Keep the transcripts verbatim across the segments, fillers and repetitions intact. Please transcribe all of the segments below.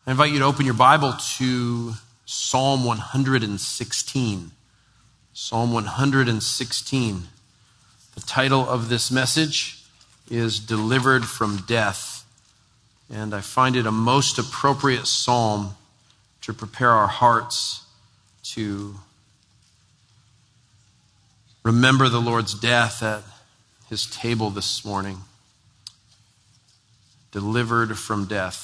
I invite you to open your Bible to Psalm one hundred sixteen. Psalm one hundred sixteen. The title of this message is Delivered from Death. And I find it a most appropriate psalm to prepare our hearts to remember the Lord's death at his table this morning. Delivered from death.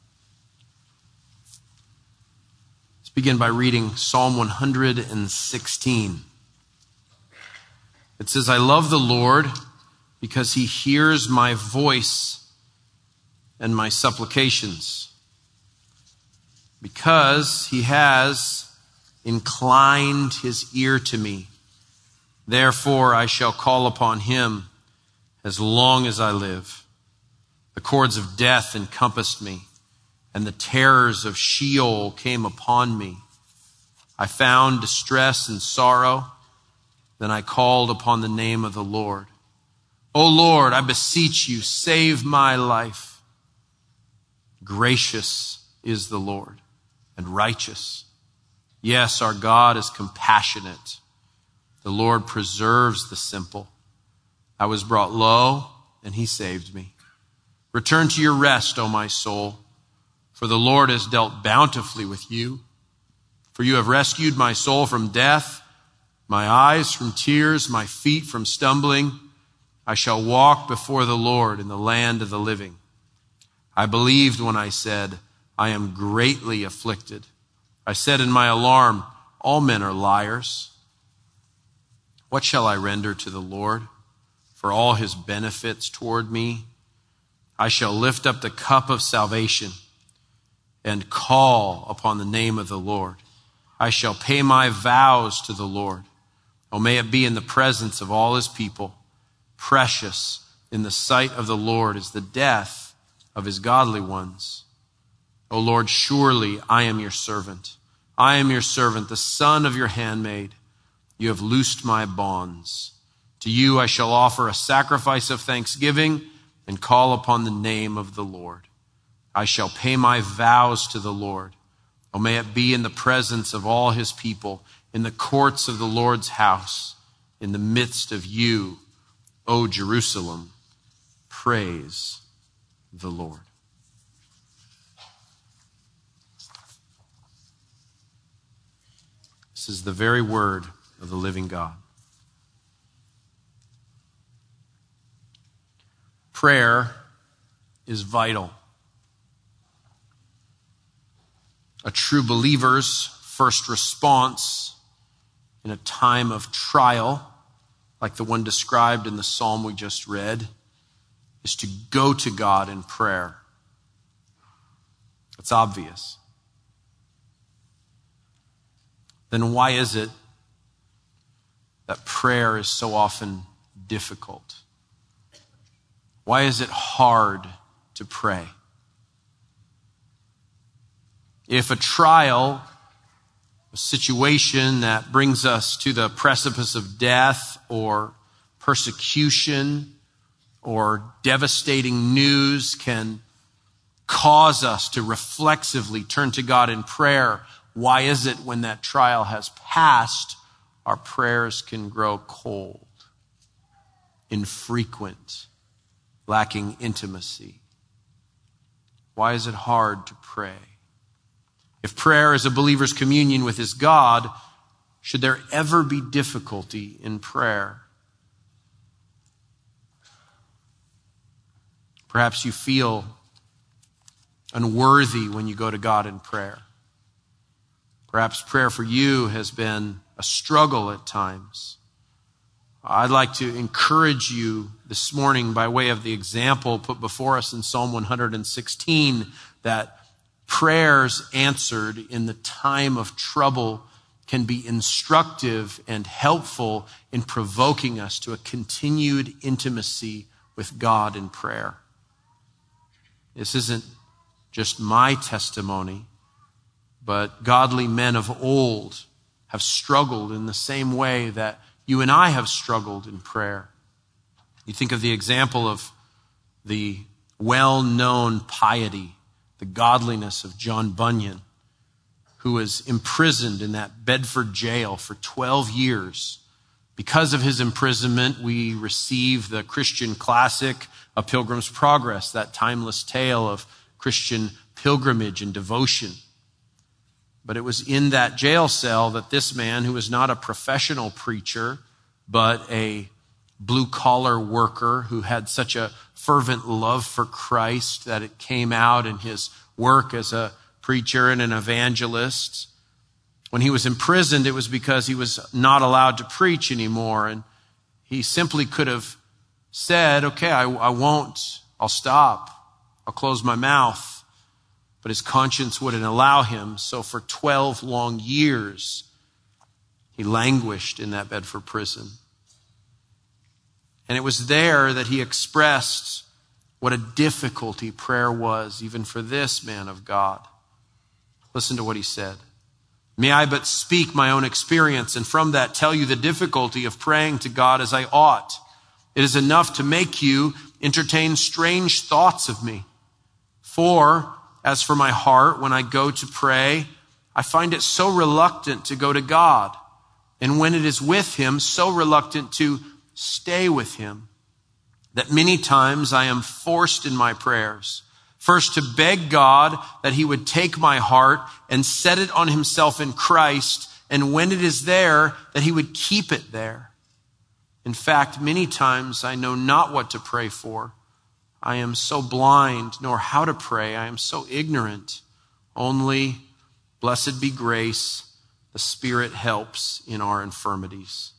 Let's begin by reading Psalm one hundred sixteen. It says, I love the Lord because he hears my voice and my supplications, because he has inclined his ear to me. Therefore I shall call upon him as long as I live. The cords of death encompassed me, and the terrors of Sheol came upon me. I found distress and sorrow. Then I called upon the name of the Lord. O Lord, I beseech you, save my life. Gracious is the Lord, and righteous. Yes, our God is compassionate. The Lord preserves the simple. I was brought low, and he saved me. Return to your rest, O my soul, for the Lord has dealt bountifully with you. For you have rescued my soul from death, my eyes from tears, my feet from stumbling. I shall walk before the Lord in the land of the living. I believed when I said, I am greatly afflicted. I said in my alarm, all men are liars. What shall I render to the Lord for all his benefits toward me? I shall lift up the cup of salvation and call upon the name of the Lord. I shall pay my vows to the Lord. Oh, may it be in the presence of all his people. Precious in the sight of the Lord is the death of his godly ones. O Lord, surely I am your servant. I am your servant, the son of your handmaid. You have loosed my bonds. To you I shall offer a sacrifice of thanksgiving and call upon the name of the Lord. I shall pay my vows to the Lord. Oh, may it be in the presence of all his people, in the courts of the Lord's house, in the midst of you, O Jerusalem. Praise the Lord. This is the very word of the living God. Prayer is vital. A true believer's first response in a time of trial, like the one described in the psalm we just read, is to go to God in prayer. It's obvious. Then why is it that prayer is so often difficult? Why is it hard to pray? If a trial, a situation that brings us to the precipice of death or persecution or devastating news can cause us to reflexively turn to God in prayer, why is it when that trial has passed, our prayers can grow cold, infrequent, lacking intimacy? Why is it hard to pray? If prayer is a believer's communion with his God, should there ever be difficulty in prayer? Perhaps you feel unworthy when you go to God in prayer. Perhaps prayer for you has been a struggle at times. I'd like to encourage you this morning by way of the example put before us in Psalm one hundred sixteen that prayers answered in the time of trouble can be instructive and helpful in provoking us to a continued intimacy with God in prayer. This isn't just my testimony, but godly men of old have struggled in the same way that you and I have struggled in prayer. You think of the example of the well-known piety the godliness of John Bunyan, who was imprisoned in that Bedford jail for twelve years. Because of his imprisonment, we receive the Christian classic, A Pilgrim's Progress, that timeless tale of Christian pilgrimage and devotion. But it was in that jail cell that this man, who was not a professional preacher, but a blue-collar worker who had such a fervent love for Christ that it came out in his work as a preacher and an evangelist. When he was imprisoned, it was because he was not allowed to preach anymore. And he simply could have said, okay, I, I won't. I'll stop. I'll close my mouth. But his conscience wouldn't allow him. So for twelve long years, he languished in that Bedford prison. And it was there that he expressed what a difficulty prayer was, even for this man of God. Listen to what he said. May I but speak my own experience, and from that tell you the difficulty of praying to God as I ought. It is enough to make you entertain strange thoughts of me. For, as for my heart, when I go to pray, I find it so reluctant to go to God. And when it is with him, so reluctant to stay with him, that many times I am forced in my prayers, first to beg God that he would take my heart and set it on himself in Christ, and when it is there, that he would keep it there. In fact, many times I know not what to pray for. I am so blind, nor how to pray. I am so ignorant. Only, blessed be grace, the Spirit helps in our infirmities.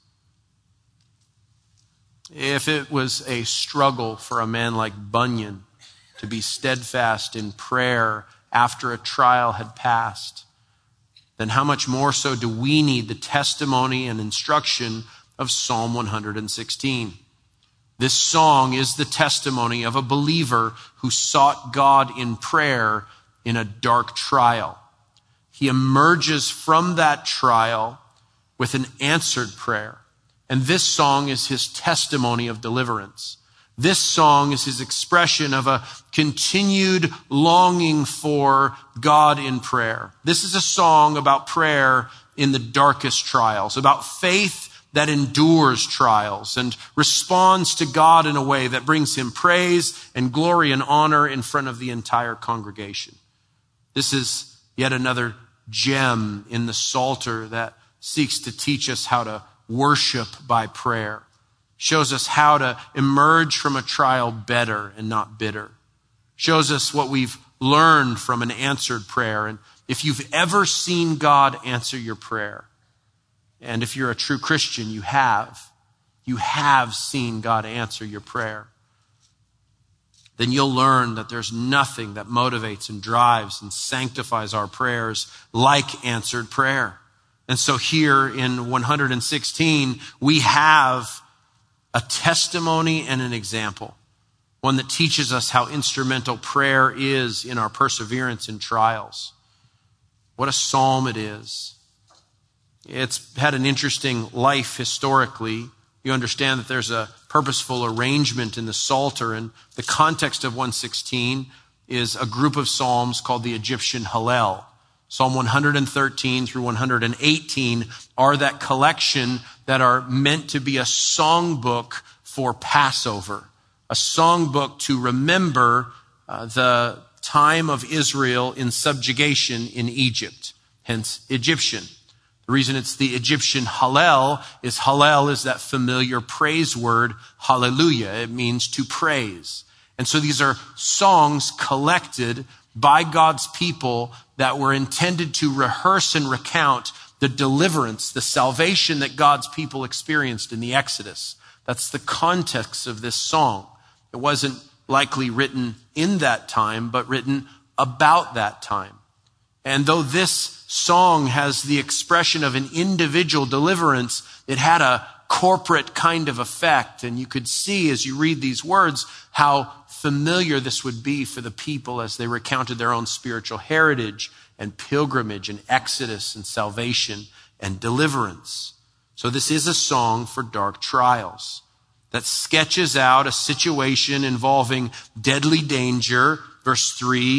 If it was a struggle for a man like Bunyan to be steadfast in prayer after a trial had passed, then how much more so do we need the testimony and instruction of Psalm one hundred sixteen. This song is the testimony of a believer who sought God in prayer in a dark trial. He emerges from that trial with an answered prayer. And this song is his testimony of deliverance. This song is his expression of a continued longing for God in prayer. This is a song about prayer in the darkest trials, about faith that endures trials and responds to God in a way that brings him praise and glory and honor in front of the entire congregation. This is yet another gem in the Psalter that seeks to teach us how to worship by prayer. Shows us how to emerge from a trial better and not bitter. Shows us what we've learned from an answered prayer. And if you've ever seen God answer your prayer, and if you're a true Christian, you have, you have seen God answer your prayer, then you'll learn that there's nothing that motivates and drives and sanctifies our prayers like answered prayer. And so here in one hundred sixteen, we have a testimony and an example, one that teaches us how instrumental prayer is in our perseverance in trials. What a psalm it is. It's had an interesting life historically. You understand that there's a purposeful arrangement in the Psalter, and the context of one sixteen is a group of psalms called the Egyptian Hallel. Psalm one hundred thirteen through one hundred eighteen are that collection that are meant to be a songbook for Passover, a songbook to remember uh, the time of Israel in subjugation in Egypt, hence Egyptian. The reason it's the Egyptian Hallel is Hallel is that familiar praise word, hallelujah. It means to praise. And so these are songs collected by God's people that were intended to rehearse and recount the deliverance, the salvation that God's people experienced in the Exodus. That's the context of this song. It wasn't likely written in that time, but written about that time. And though this song has the expression of an individual deliverance, it had a corporate kind of effect. And you could see as you read these words how familiar this would be for the people as they recounted their own spiritual heritage and pilgrimage and exodus and salvation and deliverance. So this is a song for dark trials that sketches out a situation involving deadly danger, verse three,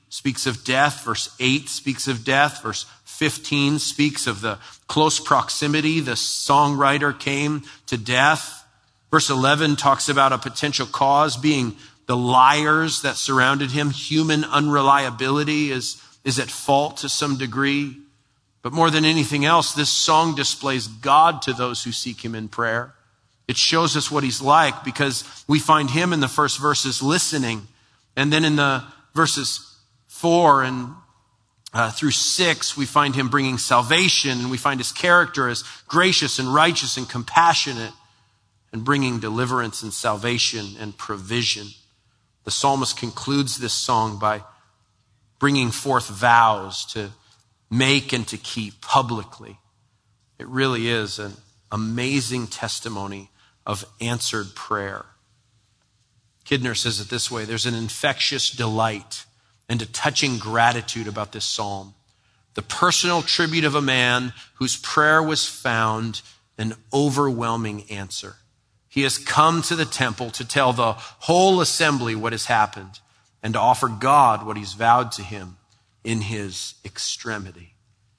speaks of death. Verse eight speaks of death. Verse fifteen speaks of the close proximity the songwriter came to death. Verse eleven talks about a potential cause being the liars that surrounded him. Human unreliability is, is at fault to some degree. But more than anything else, this song displays God to those who seek him in prayer. It shows us what he's like because we find him in the first verses listening. And then in the verses four and uh, through six, we find him bringing salvation, and we find his character as gracious and righteous and compassionate and bringing deliverance and salvation and provision. The psalmist concludes this song by bringing forth vows to make and to keep publicly. It really is an amazing testimony of answered prayer. Kidner says it this way: there's an infectious delight and a touching gratitude about this psalm. The personal tribute of a man whose prayer was found an overwhelming answer. He has come to the temple to tell the whole assembly what has happened and to offer God what he's vowed to him in his extremity.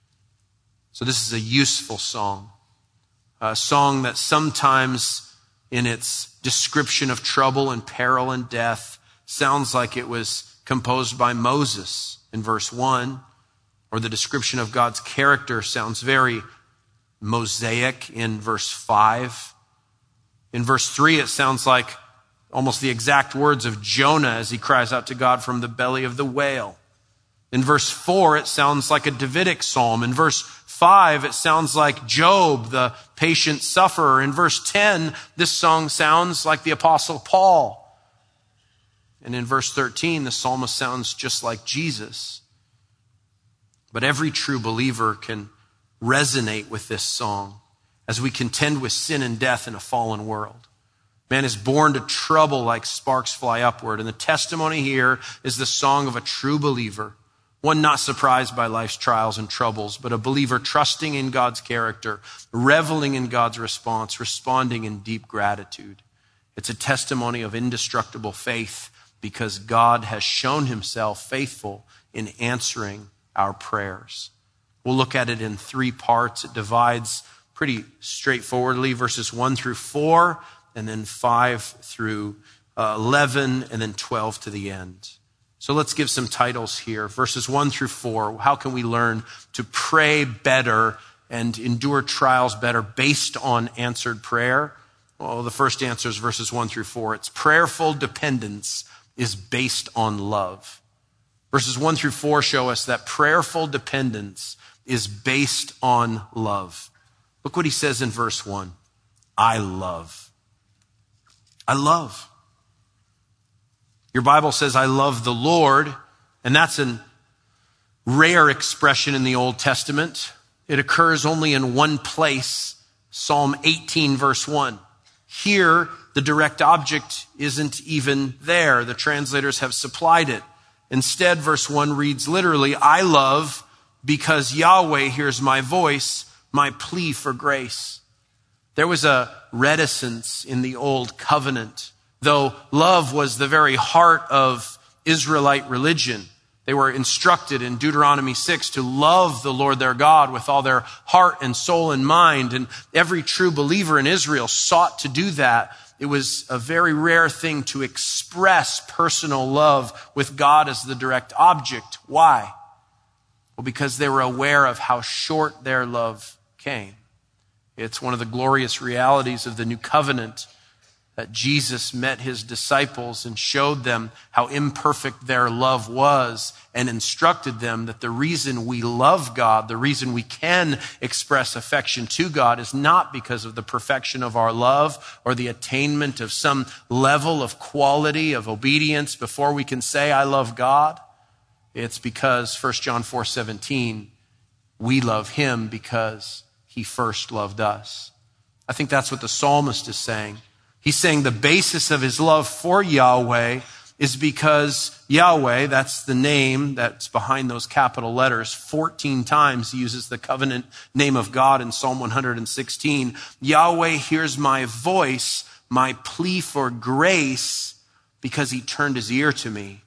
So this is a useful song, a song that sometimes in its description of trouble and peril and death sounds like it was composed by Moses in verse one, or the description of God's character sounds very Mosaic in verse five. In verse three, it sounds like almost the exact words of Jonah as he cries out to God from the belly of the whale. In verse four, it sounds like a Davidic psalm. In verse five, it sounds like Job, the patient sufferer. In verse ten, this song sounds like the Apostle Paul. And in verse thirteen, the psalmist sounds just like Jesus. But every true believer can resonate with this song as we contend with sin and death in a fallen world. Man is born to trouble like sparks fly upward. And the testimony here is the song of a true believer, one not surprised by life's trials and troubles, but a believer trusting in God's character, reveling in God's response, responding in deep gratitude. It's a testimony of indestructible faith because God has shown himself faithful in answering our prayers. We'll look at it in three parts. It divides pretty straightforwardly, verses one through four, and then five through uh, eleven, and then twelve to the end. So let's give some titles here. Verses one through four, how can we learn to pray better and endure trials better based on answered prayer? Well, the first answer is verses one through four. It's prayerful dependence is based on love. Verses one through four show us that prayerful dependence is based on love. Look what he says in verse one. I love. I love. Your Bible says, I love the Lord, and that's a rare expression in the Old Testament. It occurs only in one place, Psalm eighteen, verse one. Here, the direct object isn't even there. The translators have supplied it. Instead, verse one reads literally, I love because Yahweh hears my voice, my plea for grace. There was a reticence in the old covenant, though love was the very heart of Israelite religion. They were instructed in Deuteronomy six to love the Lord their God with all their heart and soul and mind. And every true believer in Israel sought to do that. It was a very rare thing to express personal love with God as the direct object. Why? Well, because they were aware of how short their love came. It's one of the glorious realities of the new covenant that Jesus met his disciples and showed them how imperfect their love was and instructed them that the reason we love God, the reason we can express affection to God is not because of the perfection of our love or the attainment of some level of quality of obedience before we can say, I love God. It's because First John four seventeen, we love him because he first loved us. I think that's what the psalmist is saying. He's saying the basis of his love for Yahweh is because Yahweh, that's the name that's behind those capital letters. fourteen times he uses the covenant name of God in Psalm one hundred sixteen. Yahweh hears my voice, my plea for grace, because he turned his ear to me.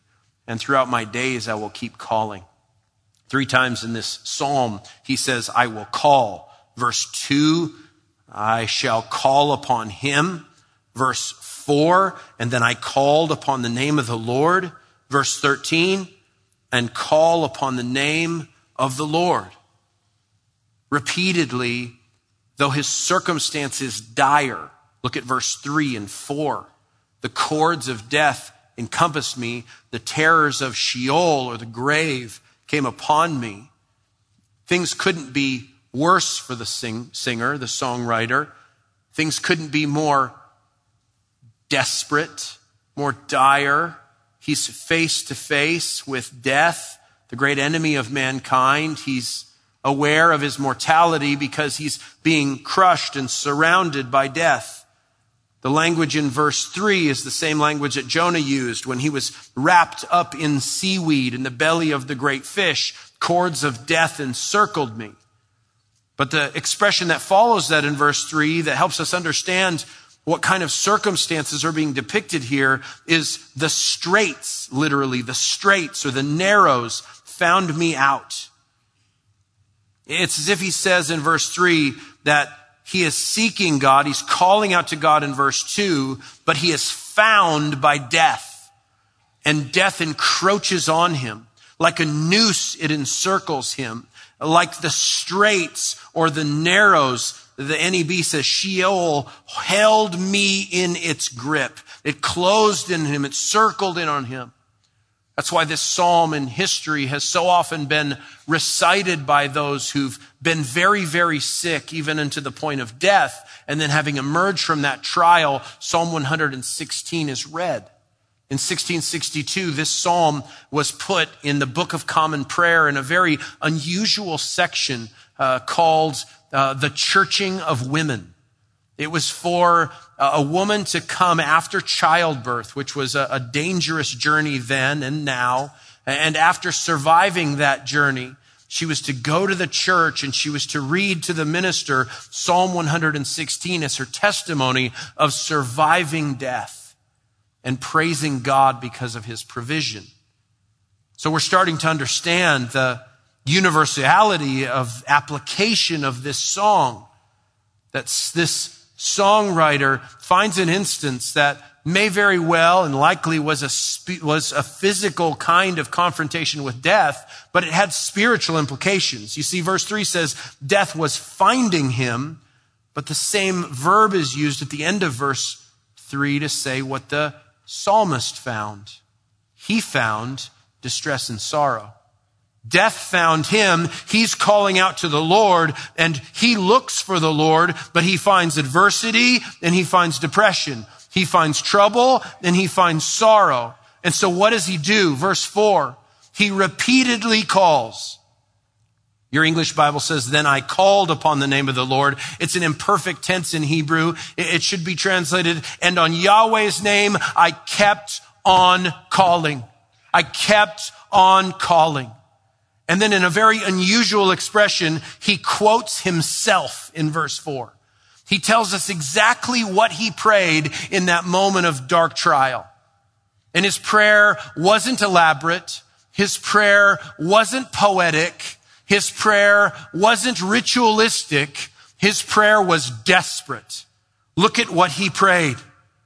and throughout my days I will keep calling. Three times in this psalm, he says, I will call. Verse two, I shall call upon him. Verse four, and then I called upon the name of the Lord. Verse thirteen, and call upon the name of the Lord. Repeatedly, though his circumstance is dire, look at verse three and four. The cords of death encompassed me. The terrors of Sheol, or the grave, came upon me. Things couldn't be worse for the sing- singer, the songwriter. Things couldn't be more desperate, more dire. He's face to face with death, the great enemy of mankind. He's aware of his mortality because he's being crushed and surrounded by death. The language in verse three is the same language that Jonah used when he was wrapped up in seaweed in the belly of the great fish. Cords of death encircled me. But the expression that follows that in verse three that helps us understand what kind of circumstances are being depicted here is the straits, literally the straits or the narrows found me out. It's as if he says in verse three that he is seeking God. He's calling out to God in verse two, but he is found by death, and death encroaches on him. Like a noose, it encircles him. Like the straits or the narrows, the N E B says, Sheol held me in its grip. It closed in him. It circled in on him. That's why this psalm in history has so often been recited by those who've been very, very sick, even into the point of death. And then having emerged from that trial, Psalm one hundred sixteen is read. In sixteen sixty-two, this psalm was put in the Book of Common Prayer in a very unusual section uh, called uh, the Churching of Women. It was for a woman to come after childbirth, which was a, a dangerous journey then and now. And after surviving that journey, she was to go to the church and she was to read to the minister Psalm one hundred sixteen as her testimony of surviving death and praising God because of his provision. So we're starting to understand the universality of application of this song. That's this songwriter finds an instance that may very well and likely was a spe- was a physical kind of confrontation with death, but it had spiritual implications. You see, verse three says death was finding him, but the same verb is used at the end of verse three to say what the psalmist found. He found distress and sorrow. Death found him. He's calling out to the Lord, and he looks for the Lord, but he finds adversity and he finds depression. He finds trouble and he finds sorrow. And so what does he do? Verse four, he repeatedly calls. Your English Bible says, then I called upon the name of the Lord. It's an imperfect tense in Hebrew. It should be translated, and on Yahweh's name, I kept on calling. I kept on calling. And then in a very unusual expression, he quotes himself in verse four. He tells us exactly what he prayed in that moment of dark trial. And his prayer wasn't elaborate. His prayer wasn't poetic. His prayer wasn't ritualistic. His prayer was desperate. Look at what he prayed.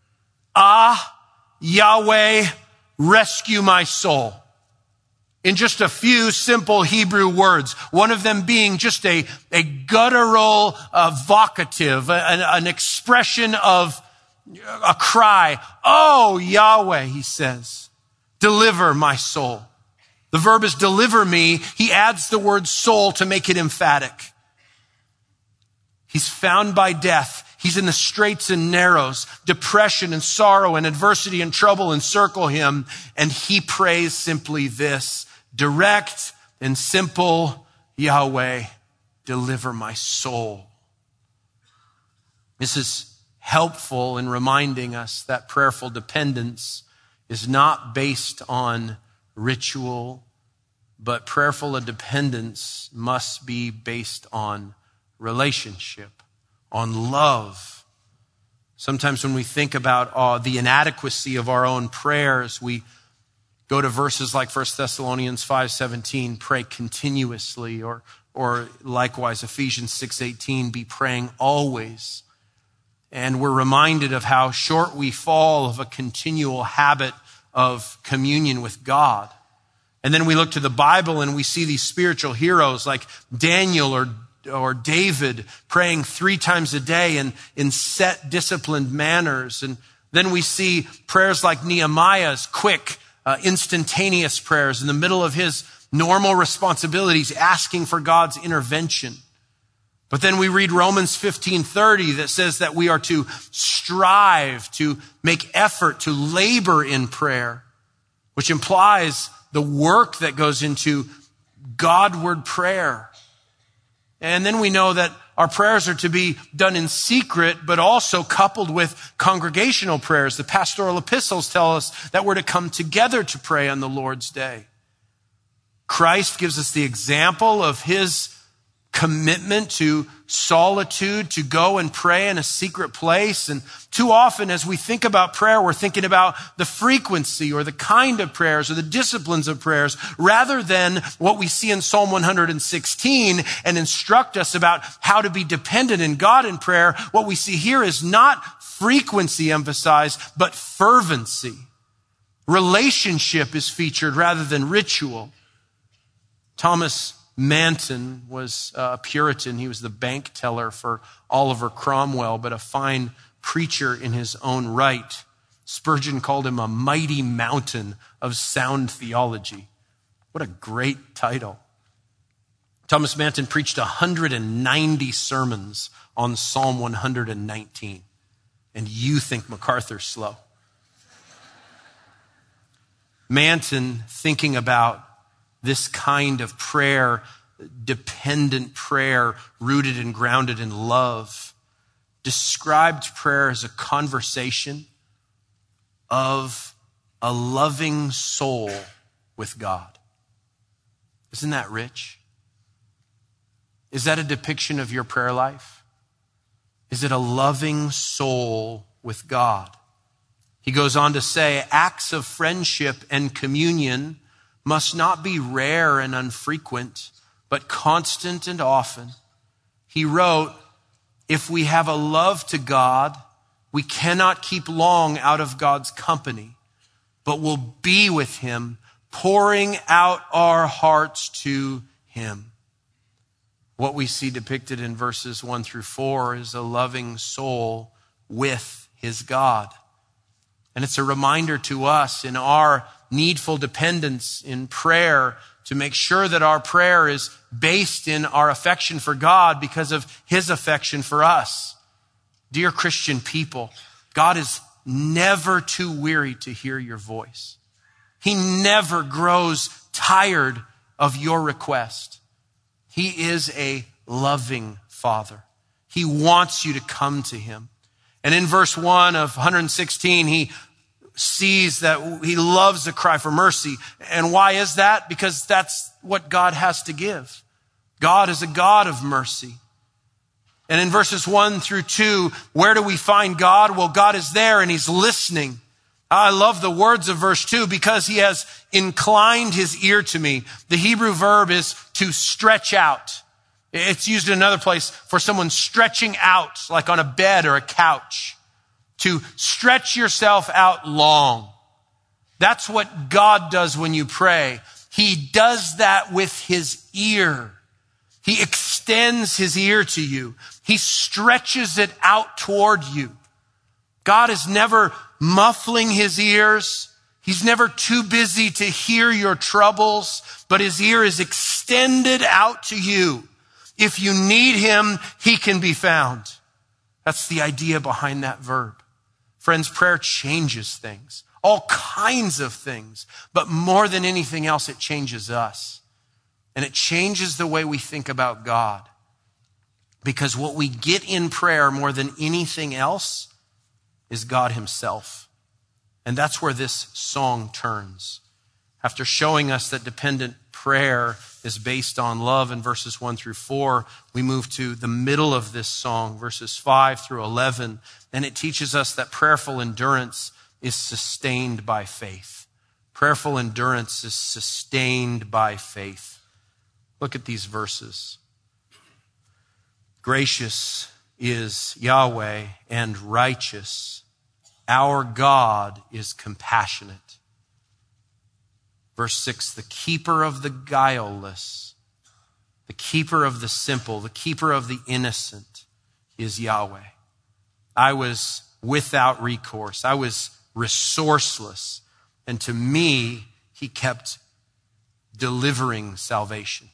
Ah, Yahweh, rescue my soul. In just a few simple Hebrew words, one of them being just a, a guttural uh, vocative, an, an expression of a cry. Oh, Yahweh, he says, deliver my soul. The verb is deliver me. He adds the word soul to make it emphatic. He's found by death. He's in the straits and narrows. Depression and sorrow and adversity and trouble encircle him. And he prays simply this, direct and simple, Yahweh, deliver my soul. This is helpful in reminding us that prayerful dependence is not based on ritual, but prayerful dependence must be based on relationship, on love. Sometimes when we think about uh, the inadequacy of our own prayers, we Go to verses like First Thessalonians five seventeen, pray continuously, or, or likewise Ephesians six eighteen, be praying always. And we're reminded of how short we fall of a continual habit of communion with God. And then we look to the Bible and we see these spiritual heroes like Daniel or, or David praying three times a day in, in set disciplined manners. And then we see prayers like Nehemiah's quick, uh, instantaneous prayers in the middle of his normal responsibilities, asking for God's intervention. But then we read Romans fifteen thirty that says that we are to strive, to make effort, to labor in prayer, which implies the work that goes into Godward prayer. And then we know that our prayers are to be done in secret, but also coupled with congregational prayers. The pastoral epistles tell us that we're to come together to pray on the Lord's day. Christ gives us the example of his commitment to solitude, to go and pray in a secret place. And too often as we think about prayer, we're thinking about the frequency or the kind of prayers or the disciplines of prayers rather than what we see in Psalm one sixteen and instruct us about how to be dependent in God in prayer. What we see here is not frequency emphasized, but fervency. Relationship is featured rather than ritual. Thomas Manton was a Puritan. He was the bank teller for Oliver Cromwell, but a fine preacher in his own right. Spurgeon called him a mighty mountain of sound theology. What a great title. Thomas Manton preached one hundred ninety sermons on Psalm one nineteen. And you think MacArthur's slow. Manton, thinking about this kind of prayer, dependent prayer, rooted and grounded in love, described prayer as a conversation of a loving soul with God. Isn't that rich? Is that a depiction of your prayer life? Is it a loving soul with God? He goes on to say, acts of friendship and communion must not be rare and unfrequent, but constant and often. He wrote, if we have a love to God, we cannot keep long out of God's company, but will be with him, pouring out our hearts to him. What we see depicted in verses one through four is a loving soul with his God. And it's a reminder to us in our needful dependence in prayer to make sure that our prayer is based in our affection for God because of his affection for us. Dear Christian people, God is never too weary to hear your voice. He never grows tired of your request. He is a loving Father. He wants you to come to him. And in verse one of one sixteen, he sees that he loves the cry for mercy. And why is that? Because that's what God has to give. God is a God of mercy. And in verses one through two, where do we find God? Well, God is there and he's listening. I love the words of verse two because he has inclined his ear to me. The Hebrew verb is to stretch out. It's used in another place for someone stretching out, like on a bed or a couch. To stretch yourself out long. That's what God does when you pray. He does that with his ear. He extends his ear to you. He stretches it out toward you. God is never muffling his ears. He's never too busy to hear your troubles, but his ear is extended out to you. If you need him, he can be found. That's the idea behind that verb. Friends, prayer changes things, all kinds of things, but more than anything else, it changes us. And it changes the way we think about God. Because what we get in prayer more than anything else is God himself. And that's where this song turns. After showing us that dependent prayer is based on love in verses one through four, we move to the middle of this song, verses five through eleven, and it teaches us that prayerful endurance is sustained by faith. Prayerful endurance is sustained by faith. Look at these verses. Gracious is Yahweh and righteous. Our God is compassionate. Verse six, the keeper of the guileless, the keeper of the simple, the keeper of the innocent is Yahweh. I was without recourse. I was resourceless. And to me, he kept delivering salvation.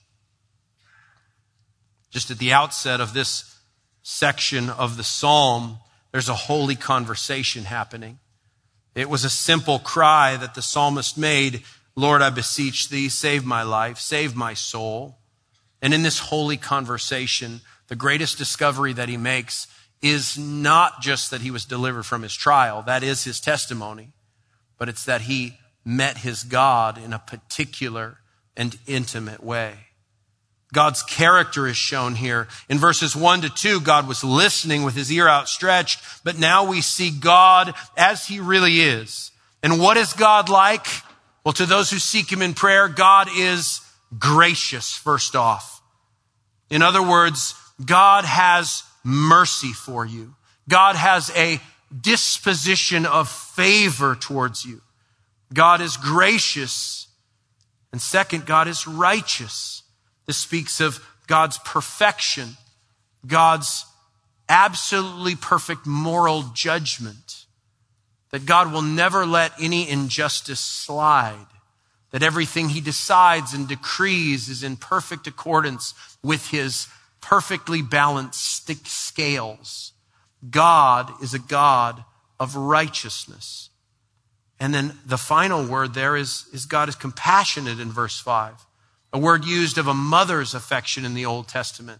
Just at the outset of this section of the psalm, there's a holy conversation happening. It was a simple cry that the psalmist made. Lord, I beseech thee, save my life, save my soul. And in this holy conversation, the greatest discovery that he makes is not just that he was delivered from his trial. That is his testimony. But it's that he met his God in a particular and intimate way. God's character is shown here. In verses one to two, God was listening with his ear outstretched, but now we see God as he really is. And what is God like? Well, to those who seek him in prayer, God is gracious, first off. In other words, God has mercy for you. God has a disposition of favor towards you. God is gracious. And second, God is righteous. This speaks of God's perfection, God's absolutely perfect moral judgment, that God will never let any injustice slide, that everything he decides and decrees is in perfect accordance with his perfectly balanced scales. God is a God of righteousness. And then the final word there is, is God is compassionate in verse five. A word used of a mother's affection in the Old Testament.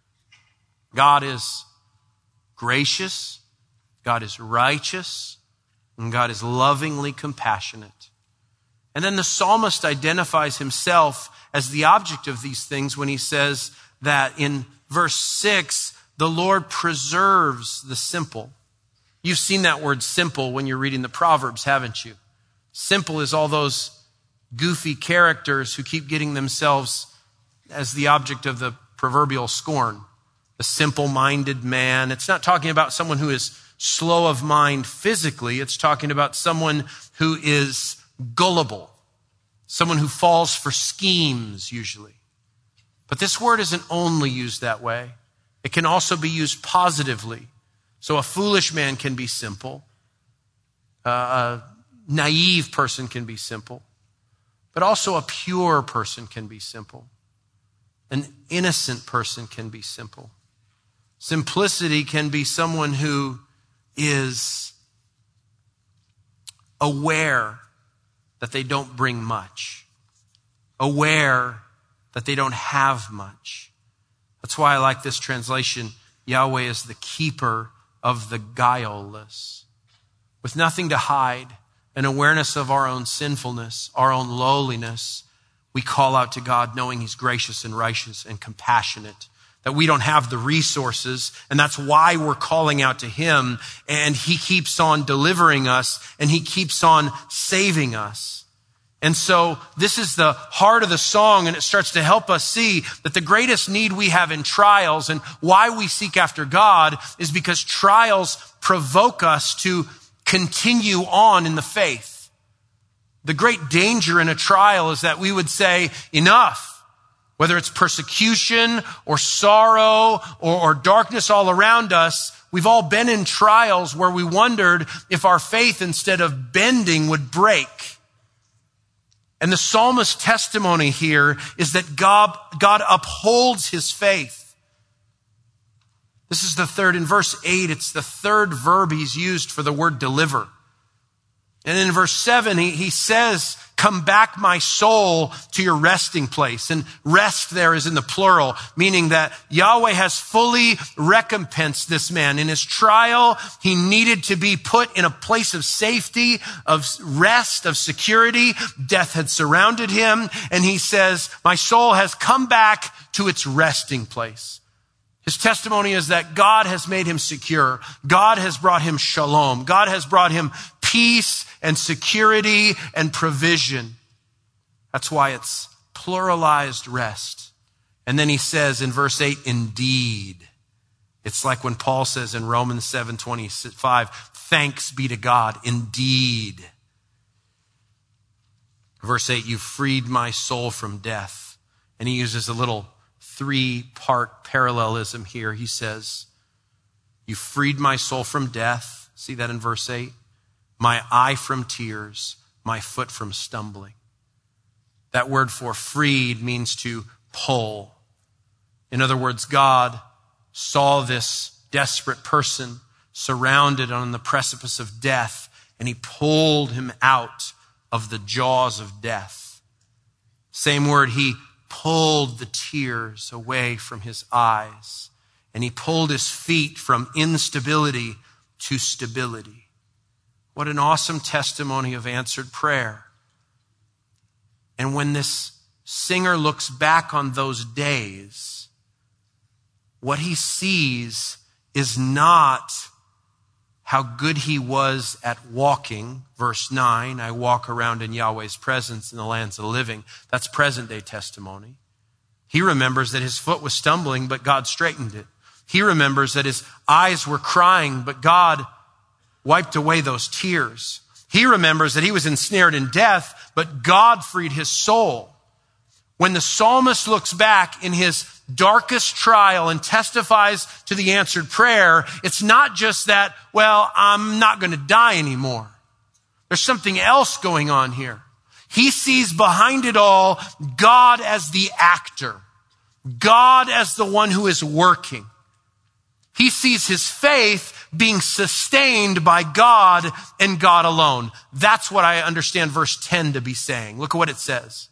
God is gracious, God is righteous, and God is lovingly compassionate. And then the psalmist identifies himself as the object of these things when he says that in verse six, the Lord preserves the simple. You've seen that word simple when you're reading the Proverbs, haven't you? Simple is all those goofy characters who keep getting themselves as the object of the proverbial scorn. The simple-minded man. It's not talking about someone who is slow of mind physically. It's talking about someone who is gullible. Someone who falls for schemes, usually. But this word isn't only used that way. It can also be used positively. So a foolish man can be simple. Uh, a naive person can be simple. But also a pure person can be simple. An innocent person can be simple. Simplicity can be someone who is aware that they don't bring much. Aware that they don't have much. That's why I like this translation. Yahweh is the keeper of the guileless. With nothing to hide, an awareness of our own sinfulness, our own lowliness, we call out to God knowing he's gracious and righteous and compassionate, that we don't have the resources, and that's why we're calling out to him, and he keeps on delivering us, and he keeps on saving us. And so this is the heart of the song, and it starts to help us see that the greatest need we have in trials and why we seek after God is because trials provoke us to continue on in the faith. The great danger in a trial is that we would say, enough. Whether it's persecution or sorrow or, or darkness all around us, we've all been in trials where we wondered if our faith, instead of bending, would break. And the psalmist's testimony here is that God, God upholds his faith. This is the third, in verse eight, it's the third verb he's used for the word deliver. And in verse seven, he, he says, come back my soul to your resting place. And rest there is in the plural, meaning that Yahweh has fully recompensed this man. In his trial, he needed to be put in a place of safety, of rest, of security. Death had surrounded him. And he says, my soul has come back to its resting place. His testimony is that God has made him secure. God has brought him shalom. God has brought him peace and security and provision. That's why it's pluralized rest. And then he says in verse eight, indeed. It's like when Paul says in Romans seven twenty-five, thanks be to God, indeed. Verse eight, you freed my soul from death. And he uses a little three-part parallelism here. He says, you freed my soul from death. See that in verse eight? My eye from tears, my foot from stumbling. That word for freed means to pull. In other words, God saw this desperate person surrounded on the precipice of death, and he pulled him out of the jaws of death. Same word, he pulled the tears away from his eyes, and he pulled his feet from instability to stability. What an awesome testimony of answered prayer. And when this singer looks back on those days, what he sees is not how good he was at walking. Verse nine, I walk around in Yahweh's presence in the lands of the living. That's present day testimony. He remembers that his foot was stumbling, but God straightened it. He remembers that his eyes were crying, but God wiped away those tears. He remembers that he was ensnared in death, but God freed his soul. When the psalmist looks back in his darkest trial and testifies to the answered prayer, it's not just that, well, I'm not going to die anymore. There's something else going on here. He sees behind it all God as the actor, God as the one who is working. He sees his faith being sustained by God and God alone. That's what I understand verse ten to be saying. Look at what it says.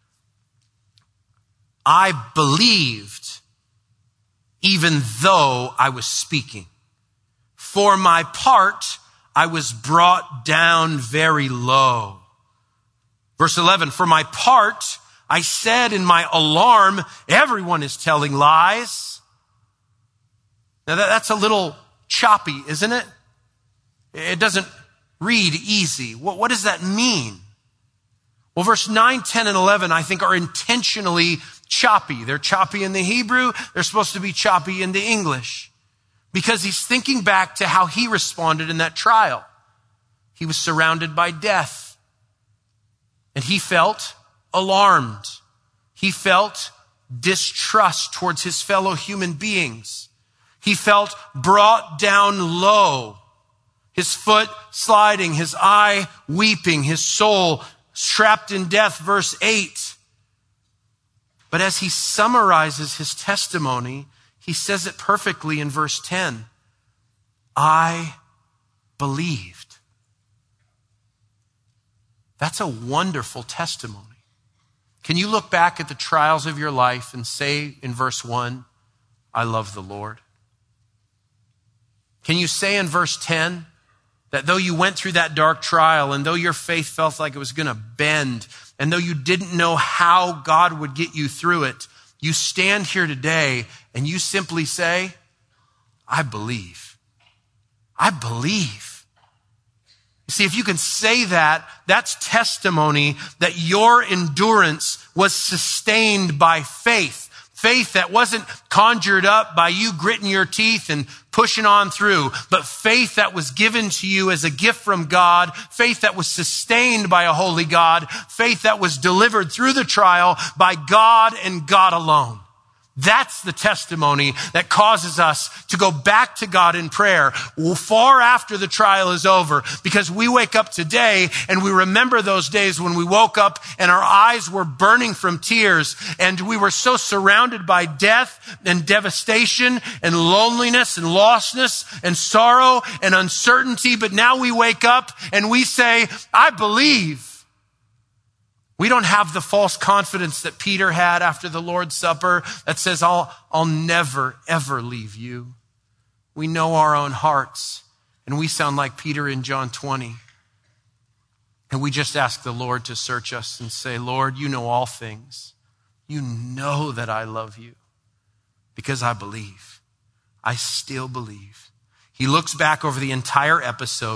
I believed even though I was speaking. For my part, I was brought down very low. Verse eleven, for my part, I said in my alarm, everyone is telling lies. Now that, that's a little choppy, isn't it? It doesn't read easy. What, what does that mean? Well, verse nine, ten, and eleven, I think, are intentionally choppy. They're choppy in the Hebrew. They're supposed to be choppy in the English. Because he's thinking back to how he responded in that trial. He was surrounded by death. And he felt alarmed. He felt distrust towards his fellow human beings. He felt brought down low. His foot sliding, his eye weeping, his soul trapped in death, verse eight. But as he summarizes his testimony, he says it perfectly in verse ten. I believed. That's a wonderful testimony. Can you look back at the trials of your life and say in verse one, I love the Lord? Can you say in verse ten that though you went through that dark trial and though your faith felt like it was going to bend and though you didn't know how God would get you through it, you stand here today and you simply say, I believe. I believe. You see, if you can say that, that's testimony that your endurance was sustained by faith. Faith that wasn't conjured up by you gritting your teeth and pushing on through, but faith that was given to you as a gift from God, faith that was sustained by a holy God, faith that was delivered through the trial by God and God alone. That's the testimony that causes us to go back to God in prayer far after the trial is over, because we wake up today and we remember those days when we woke up and our eyes were burning from tears and we were so surrounded by death and devastation and loneliness and lostness and sorrow and uncertainty. But now we wake up and we say, I believe. We don't have the false confidence that Peter had after the Lord's Supper that says, I'll, I'll never, ever leave you. We know our own hearts, and we sound like Peter in John twenty. And we just ask the Lord to search us and say, Lord, you know all things. You know that I love you because I believe. I still believe. He looks back over the entire episode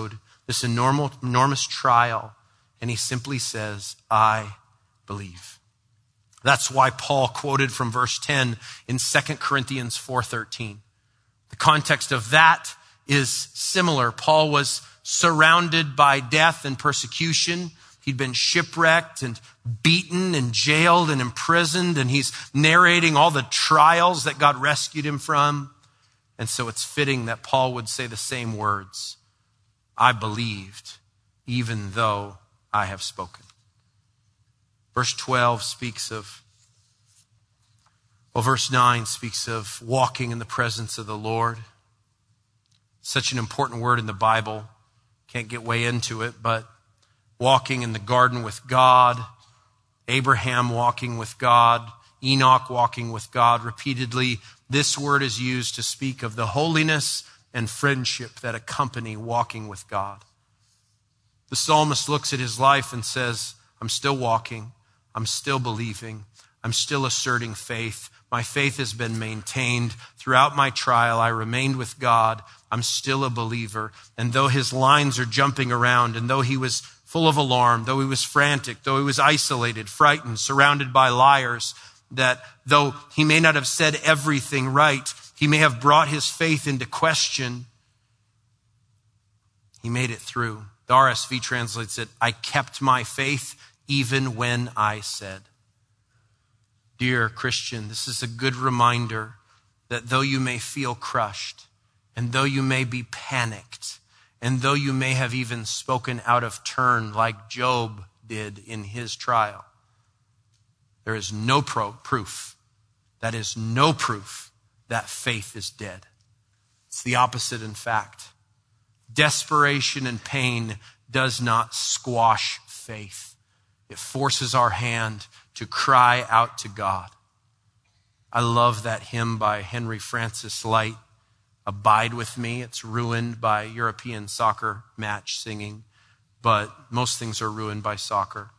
this enormous, enormous trial, and he simply says, I believe. That's why Paul quoted from verse ten in Second Corinthians four thirteen. The context of that is similar. Paul was surrounded by death and persecution. He'd been shipwrecked and beaten and jailed and imprisoned, and he's narrating all the trials that God rescued him from. And so it's fitting that Paul would say the same words. I believed, even though I have spoken. Verse twelve speaks of, well, verse nine speaks of walking in the presence of the Lord. Such an important word in the Bible. Can't get way into it, but walking in the garden with God, Abraham walking with God, Enoch walking with God. Repeatedly, this word is used to speak of the holiness and friendship that accompany walking with God. The psalmist looks at his life and says, I'm still walking. I'm still believing. I'm still asserting faith. My faith has been maintained. Throughout my trial, I remained with God. I'm still a believer. And though his lines are jumping around, and though he was full of alarm, though he was frantic, though he was isolated, frightened, surrounded by liars, that though he may not have said everything right, he may have brought his faith into question, he made it through. The R S V translates it, I kept my faith even when I said. Dear Christian, this is a good reminder that though you may feel crushed, and though you may be panicked, and though you may have even spoken out of turn like Job did in his trial, there is no pro- proof, that is no proof that faith is dead. It's the opposite, in fact. Desperation and pain does not squash faith. It forces our hand to cry out to God. I love that hymn by Henry Francis Light, Abide With Me. It's ruined by European soccer match singing, but most things are ruined by soccer.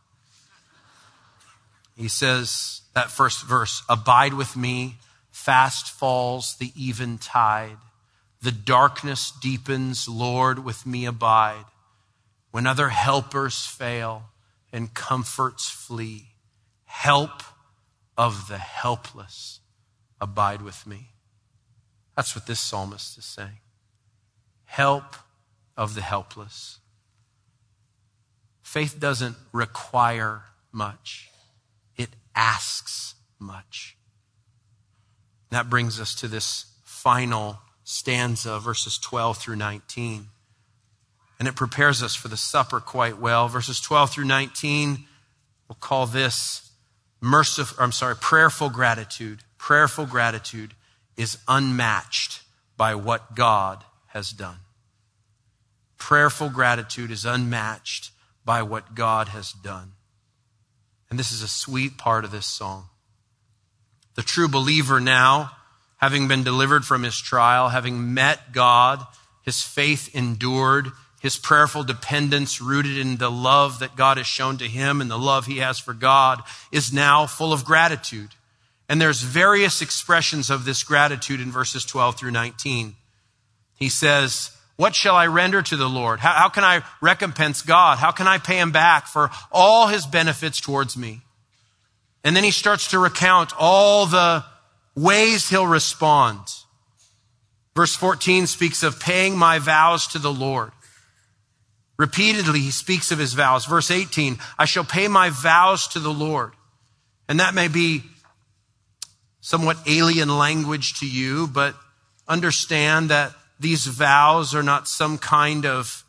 He says, that first verse, abide with me, fast falls the eventide. The darkness deepens, Lord, with me abide. When other helpers fail and comforts flee, help of the helpless, abide with me. That's what this psalmist is saying. Help of the helpless. Faith doesn't require much. It asks much. That brings us to this final stanza, verses twelve through nineteen. And it prepares us for the supper quite well. Verses twelve through nineteen, we'll call this merciful, I'm sorry, prayerful gratitude. Prayerful gratitude is unmatched by what God has done. Prayerful gratitude is unmatched by what God has done. And this is a sweet part of this song. The true believer now, having been delivered from his trial, having met God, his faith endured, his prayerful dependence rooted in the love that God has shown to him and the love he has for God, is now full of gratitude. And there's various expressions of this gratitude in verses twelve through nineteen. He says, what shall I render to the Lord? How, how can I recompense God? How can I pay him back for all his benefits towards me? And then he starts to recount all the ways he'll respond. Verse fourteen speaks of paying my vows to the Lord. Repeatedly, he speaks of his vows. Verse eighteen, I shall pay my vows to the Lord. And that may be somewhat alien language to you, but understand that these vows are not some kind of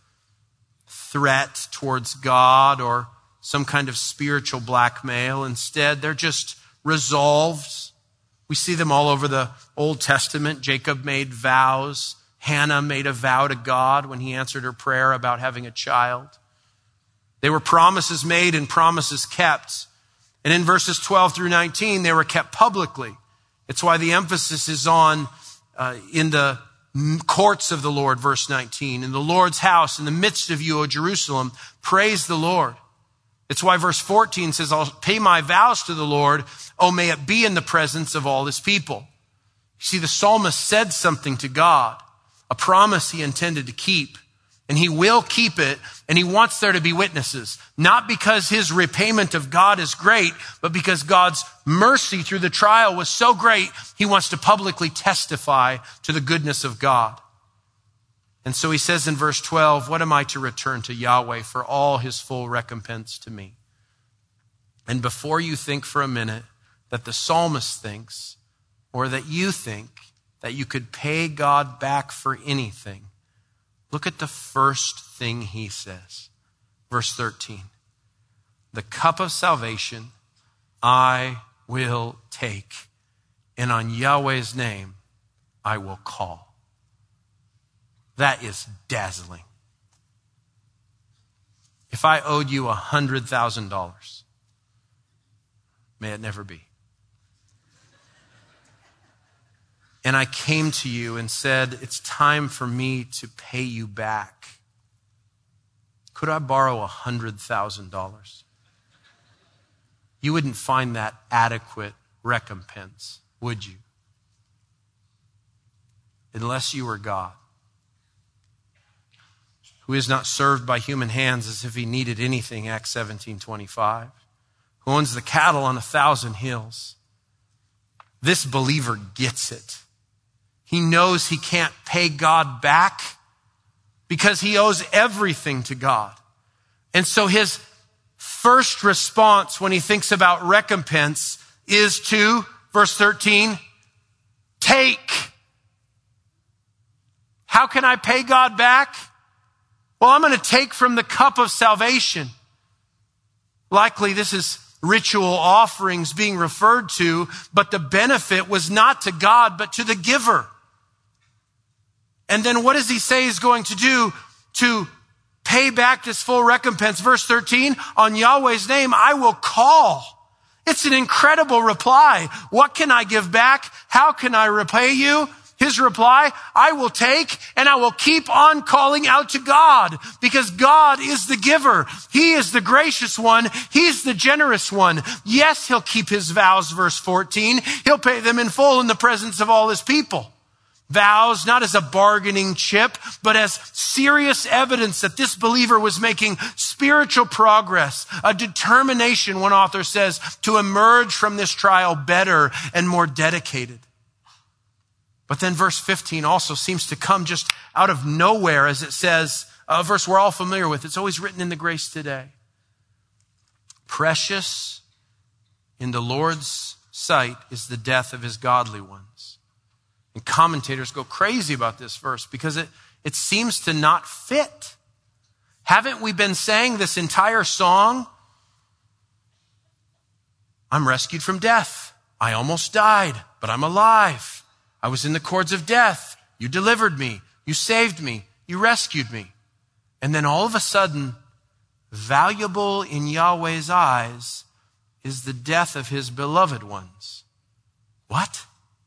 threat towards God or some kind of spiritual blackmail. Instead, they're just resolves. We see them all over the Old Testament. Jacob made vows. Hannah made a vow to God when he answered her prayer about having a child. They were promises made and promises kept. And in verses twelve through nineteen, they were kept publicly. It's why the emphasis is on uh, in the courts of the Lord, verse nineteen. In the Lord's house, in the midst of you, O Jerusalem, praise the Lord. It's why verse fourteen says, I'll pay my vows to the Lord. Oh, may it be in the presence of all his people. You see, the psalmist said something to God, a promise he intended to keep. And he will keep it, and he wants there to be witnesses. Not because his repayment of God is great, but because God's mercy through the trial was so great, he wants to publicly testify to the goodness of God. And so he says in verse twelve, what am I to return to Yahweh for all his full recompense to me? And before you think for a minute that the psalmist thinks, or that you think that you could pay God back for anything, look at the first thing he says. Verse thirteen, the cup of salvation I will take, and on Yahweh's name I will call. That is dazzling. If I owed you one hundred thousand dollars, may it never be, and I came to you and said, it's time for me to pay you back, could I borrow one hundred thousand dollars? You wouldn't find that adequate recompense, would you? Unless you were God, who is not served by human hands as if he needed anything, Acts seventeen twenty-five, who owns the cattle on a thousand hills. This believer gets it. He knows he can't pay God back because he owes everything to God. And so his first response when he thinks about recompense is to, verse thirteen, take. How can I pay God back? Well, I'm going to take from the cup of salvation. Likely this is ritual offerings being referred to, but the benefit was not to God, but to the giver. And then what does he say he's going to do to pay back this full recompense? Verse thirteen, on Yahweh's name I will call. It's an incredible reply. What can I give back? How can I repay you? His reply, I will take and I will keep on calling out to God, because God is the giver. He is the gracious one. He's the generous one. Yes, he'll keep his vows, verse fourteen. He'll pay them in full in the presence of all his people. Vows not as a bargaining chip, but as serious evidence that this believer was making spiritual progress, a determination, one author says, to emerge from this trial better and more dedicated. But then verse fifteen also seems to come just out of nowhere, as it says, a verse we're all familiar with. It's always written in the Grace Today. Precious in the Lord's sight is the death of his godly ones. And commentators go crazy about this verse because it, it seems to not fit. Haven't we been saying this entire song? I'm rescued from death. I almost died, but I'm alive. I was in the cords of death. You delivered me. You saved me. You rescued me. And then all of a sudden, valuable in Yahweh's eyes is the death of his beloved ones. What?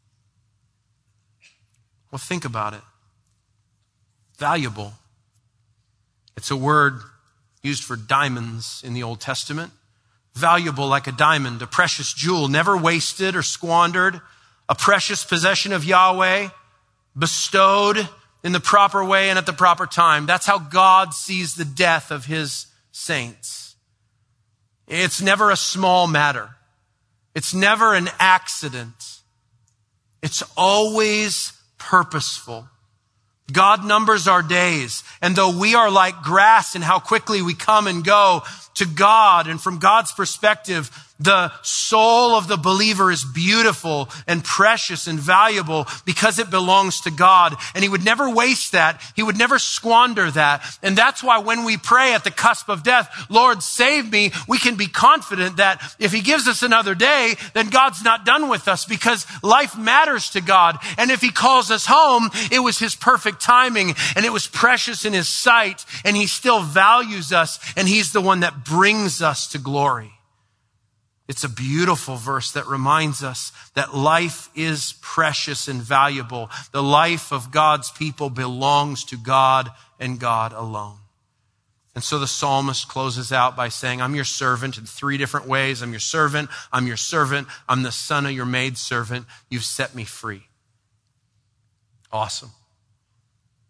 Well, think about it. Valuable. It's a word used for diamonds in the Old Testament. Valuable like a diamond, a precious jewel, never wasted or squandered. A precious possession of Yahweh, bestowed in the proper way and at the proper time. That's how God sees the death of his saints. It's never a small matter. It's never an accident. It's always purposeful. God numbers our days, and though we are like grass in how quickly we come and go, to God and from God's perspective, the soul of the believer is beautiful and precious and valuable because it belongs to God. And he would never waste that. He would never squander that. And that's why when we pray at the cusp of death, Lord, save me, we can be confident that if he gives us another day, then God's not done with us, because life matters to God. And if he calls us home, it was his perfect timing and it was precious in his sight, and he still values us, and he's the one that brings us to glory. It's a beautiful verse that reminds us that life is precious and valuable. The life of God's people belongs to God and God alone. And so the psalmist closes out by saying, I'm your servant in three different ways. I'm your servant. I'm your servant. I'm the son of your maidservant. You've set me free. Awesome.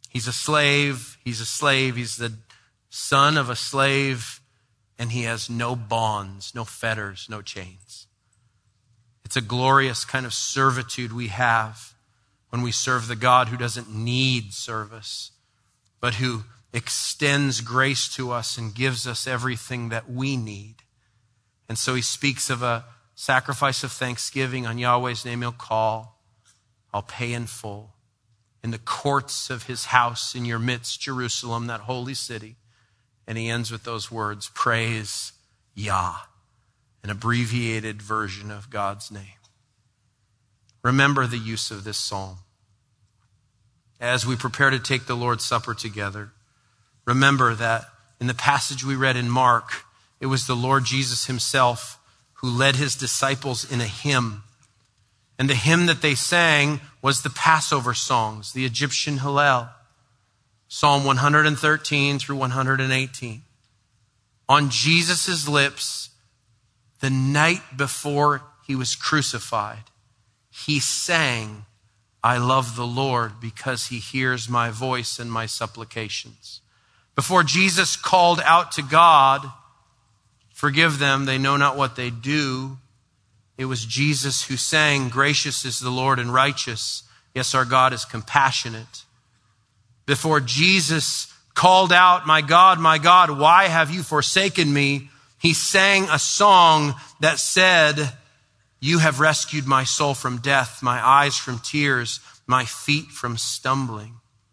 He's a slave. He's a slave. He's the son of a slave, and he has no bonds, no fetters, no chains. It's a glorious kind of servitude we have when we serve the God who doesn't need service, but who extends grace to us and gives us everything that we need. And so he speaks of a sacrifice of thanksgiving. On Yahweh's name he'll call. I'll pay in full. In the courts of his house in your midst, Jerusalem, that holy city. And he ends with those words, praise Yah, an abbreviated version of God's name. Remember the use of this psalm. As we prepare to take the Lord's Supper together, remember that in the passage we read in Mark, it was the Lord Jesus himself who led his disciples in a hymn. And the hymn that they sang was the Passover songs, the Egyptian Hallel, Psalm one thirteen through one eighteen. On Jesus' lips, the night before he was crucified, he sang, I love the Lord because he hears my voice and my supplications. Before Jesus called out to God, forgive them, they know not what they do, it was Jesus who sang, gracious is the Lord and righteous. Yes, our God is compassionate. Before Jesus called out, my God, my God, why have you forsaken me? He sang a song that said, you have rescued my soul from death, my eyes from tears, my feet from stumbling.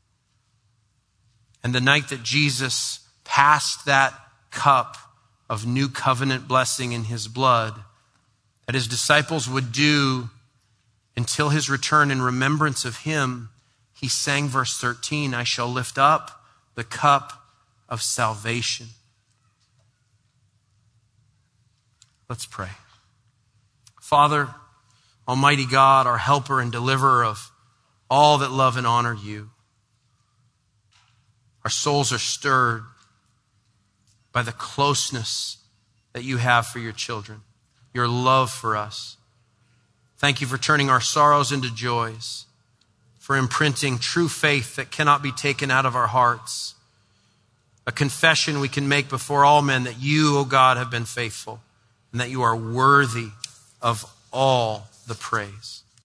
And the night that Jesus passed that cup of new covenant blessing in his blood, that his disciples would do until his return in remembrance of him, he sang verse thirteen, I shall lift up the cup of salvation. Let's pray. Father, Almighty God, our helper and deliverer of all that love and honor you, our souls are stirred by the closeness that you have for your children, your love for us. Thank you for turning our sorrows into joys, for imprinting true faith that cannot be taken out of our hearts, a confession we can make before all men that you, O God, have been faithful and that you are worthy of all the praise.